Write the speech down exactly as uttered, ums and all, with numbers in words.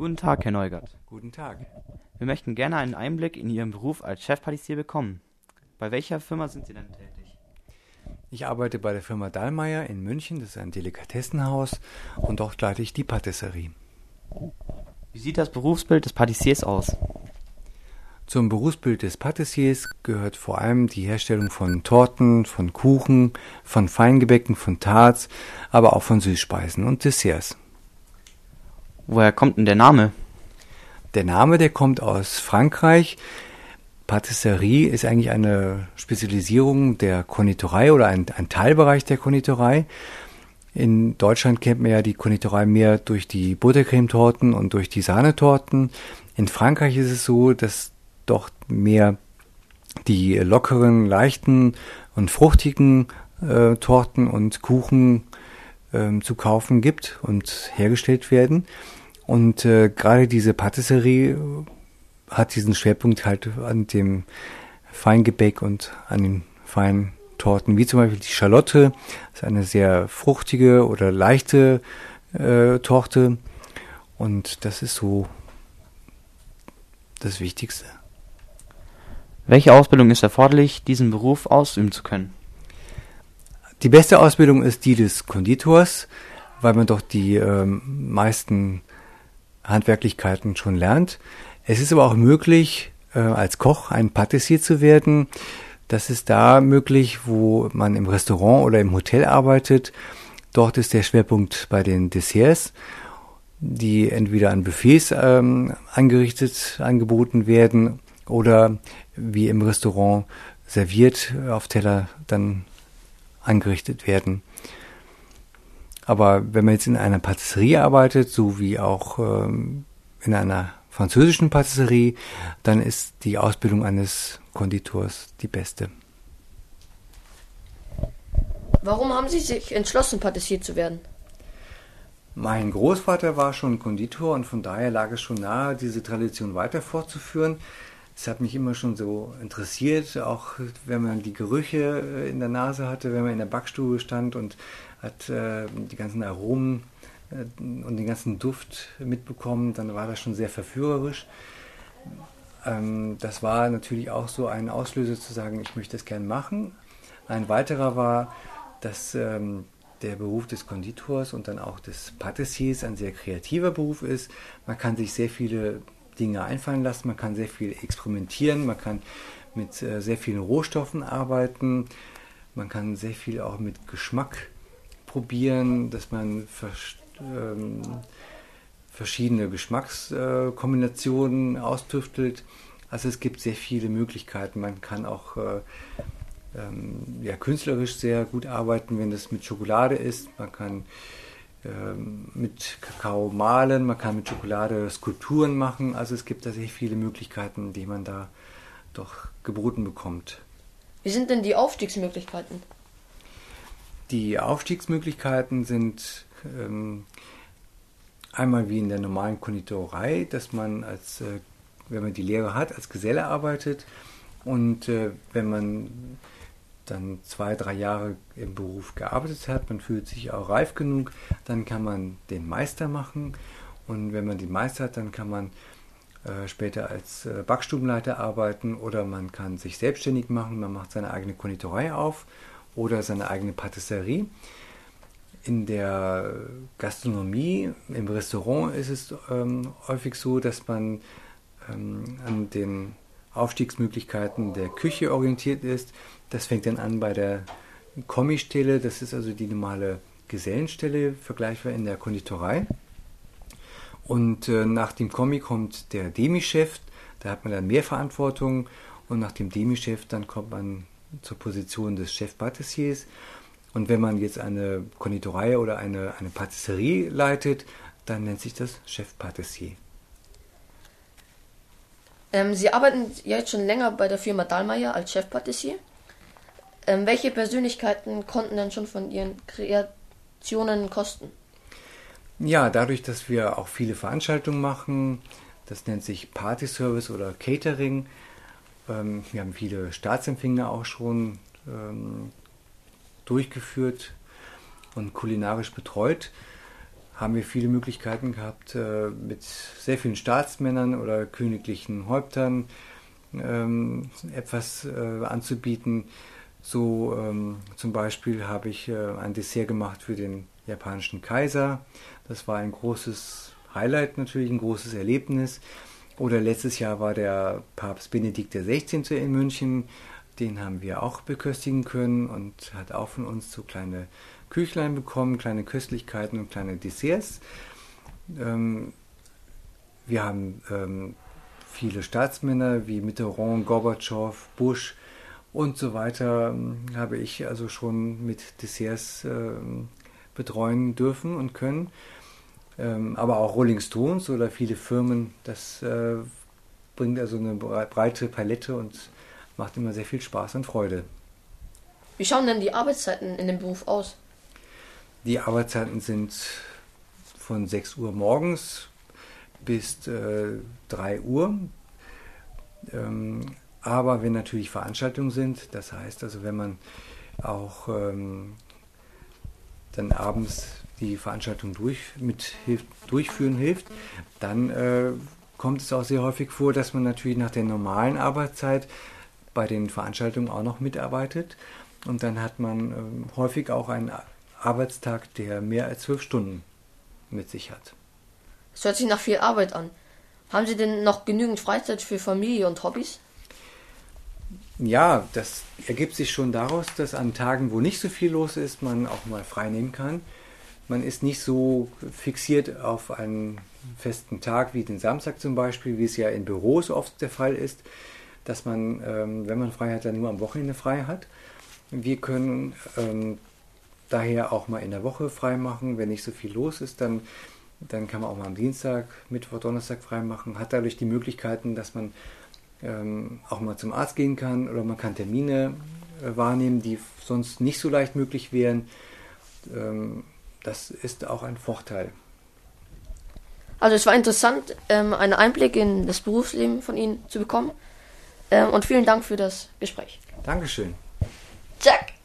Guten Tag, Herr Neugert. Guten Tag. Wir möchten gerne einen Einblick in Ihren Beruf als Chefpatissier bekommen. Bei welcher Firma sind Sie denn tätig? Ich arbeite bei der Firma Dallmayr in München, das ist ein Delikatessenhaus, und dort leite ich die Patisserie. Wie sieht das Berufsbild des Patissiers aus? Zum Berufsbild des Patissiers gehört vor allem die Herstellung von Torten, von Kuchen, von Feingebäcken, von Tarts, aber auch von Süßspeisen und Desserts. Woher kommt denn der Name? Der Name, der kommt aus Frankreich. Patisserie ist eigentlich eine Spezialisierung der Konditorei oder ein, ein Teilbereich der Konditorei. In Deutschland kennt man ja die Konditorei mehr durch die Buttercremetorten und durch die Sahnetorten. In Frankreich ist es so, dass doch mehr die lockeren, leichten und fruchtigen äh, Torten und Kuchen äh, zu kaufen gibt und hergestellt werden. Und äh, gerade diese Patisserie hat diesen Schwerpunkt halt an dem Feingebäck und an den feinen Torten, wie zum Beispiel die Schalotte. Das ist eine sehr fruchtige oder leichte äh, Torte. Und das ist so das Wichtigste. Welche Ausbildung ist erforderlich, diesen Beruf ausüben zu können? Die beste Ausbildung ist die des Konditors, weil man doch die ähm, meisten Handwerklichkeiten schon lernt. Es ist aber auch möglich, äh, als Koch ein Patissier zu werden. Das ist da möglich, wo man im Restaurant oder im Hotel arbeitet. Dort ist der Schwerpunkt bei den Desserts, die entweder an Buffets ähm, angerichtet, angeboten werden oder wie im Restaurant serviert auf Teller dann angerichtet werden. Aber wenn man jetzt in einer Patisserie arbeitet, so wie auch ähm, in einer französischen Patisserie, dann ist die Ausbildung eines Konditors die beste. Warum haben Sie sich entschlossen, Patissier zu werden? Mein Großvater war schon Konditor und von daher lag es schon nahe, diese Tradition weiter fortzuführen. Es hat mich immer schon so interessiert, auch wenn man die Gerüche in der Nase hatte, wenn man in der Backstube stand und hat äh, die ganzen Aromen äh, und den ganzen Duft mitbekommen, dann war das schon sehr verführerisch. Ähm, das war natürlich auch so ein Auslöser zu sagen, ich möchte das gern machen. Ein weiterer war, dass ähm, der Beruf des Konditors und dann auch des Patissiers ein sehr kreativer Beruf ist. Man kann sich sehr viele Dinge einfallen lassen, man kann sehr viel experimentieren, man kann mit äh, sehr vielen Rohstoffen arbeiten, man kann sehr viel auch mit Geschmack probieren, dass man vers- ähm, verschiedene Geschmackskombinationen äh, austüftelt. Also es gibt sehr viele Möglichkeiten. Man kann auch äh, ähm, ja, künstlerisch sehr gut arbeiten, wenn das mit Schokolade ist. Man kann ähm, mit Kakao malen, man kann mit Schokolade Skulpturen machen. Also es gibt da sehr viele Möglichkeiten, die man da doch geboten bekommt. Wie sind denn die Aufstiegsmöglichkeiten? Die Aufstiegsmöglichkeiten sind ähm, einmal wie in der normalen Konditorei, dass man als, äh, wenn man die Lehre hat, als Geselle arbeitet und äh, wenn man dann zwei, drei Jahre im Beruf gearbeitet hat, man fühlt sich auch reif genug, dann kann man den Meister machen und wenn man den Meister hat, dann kann man äh, später als äh, Backstubenleiter arbeiten oder man kann sich selbstständig machen, man macht seine eigene Konditorei auf oder seine eigene Patisserie. In der Gastronomie, im Restaurant ist es ähm, häufig so, dass man ähm, an den Aufstiegsmöglichkeiten der Küche orientiert ist. Das fängt dann an bei der Kommistelle, das ist also die normale Gesellenstelle, vergleichbar in der Konditorei. Und äh, nach dem Kommi kommt der Demi-Chef, da hat man dann mehr Verantwortung und nach dem Demi-Chef dann kommt man zur Position des Chef-Patissiers. Und wenn man jetzt eine Konditorei oder eine, eine Patisserie leitet, dann nennt sich das Chef-Patissier. Ähm, Sie arbeiten ja jetzt schon länger bei der Firma Dallmayr als Chefpatissier. Ähm, welche Persönlichkeiten konnten denn schon von Ihren Kreationen kosten? Ja, dadurch, dass wir auch viele Veranstaltungen machen, das nennt sich Partyservice oder Catering. Ähm, wir haben viele Staatsempfänge auch schon ähm, durchgeführt und kulinarisch betreut, haben wir viele Möglichkeiten gehabt, äh, mit sehr vielen Staatsmännern oder königlichen Häuptern ähm, etwas äh, anzubieten. So ähm, zum Beispiel habe ich äh, ein Dessert gemacht für den japanischen Kaiser. Das war ein großes Highlight natürlich, ein großes Erlebnis. Oder letztes Jahr war der Papst Benedikt der Sechzehnte in München. Den haben wir auch beköstigen können und hat auch von uns so kleine Küchlein bekommen, kleine Köstlichkeiten und kleine Desserts. Ähm, wir haben ähm, viele Staatsmänner wie Mitterrand, Gorbatschow, Bush und so weiter ähm, habe ich also schon mit Desserts ähm, betreuen dürfen und können. Ähm, aber auch Rolling Stones oder viele Firmen, das äh, bringt also eine breite Palette und macht immer sehr viel Spaß und Freude. Wie schauen denn die Arbeitszeiten in dem Beruf aus? Die Arbeitszeiten sind von sechs Uhr morgens bis äh, drei Uhr. Ähm, aber wenn natürlich Veranstaltungen sind, das heißt also, wenn man auch ähm, dann abends die Veranstaltung durch, mit hilft, durchführen hilft, dann äh, kommt es auch sehr häufig vor, dass man natürlich nach der normalen Arbeitszeit bei den Veranstaltungen auch noch mitarbeitet. Und dann hat man äh, häufig auch einen Arbeitstag, der mehr als zwölf Stunden mit sich hat. Es hört sich nach viel Arbeit an. Haben Sie denn noch genügend Freizeit für Familie und Hobbys? Ja, das ergibt sich schon daraus, dass an Tagen, wo nicht so viel los ist, man auch mal frei nehmen kann. Man ist nicht so fixiert auf einen festen Tag wie den Samstag zum Beispiel, wie es ja in Büros oft der Fall ist, dass man, ähm, wenn man frei hat, dann nur am Wochenende frei hat. Wir können ähm, daher auch mal in der Woche frei machen. Wenn nicht so viel los ist, dann, dann kann man auch mal am Dienstag, Mittwoch, Donnerstag frei machen. Hat dadurch die Möglichkeiten, dass man ähm, auch mal zum Arzt gehen kann oder man kann Termine äh, wahrnehmen, die sonst nicht so leicht möglich wären. Ähm, das ist auch ein Vorteil. Also es war interessant, ähm, einen Einblick in das Berufsleben von Ihnen zu bekommen. Ähm, und vielen Dank für das Gespräch. Dankeschön. Zack!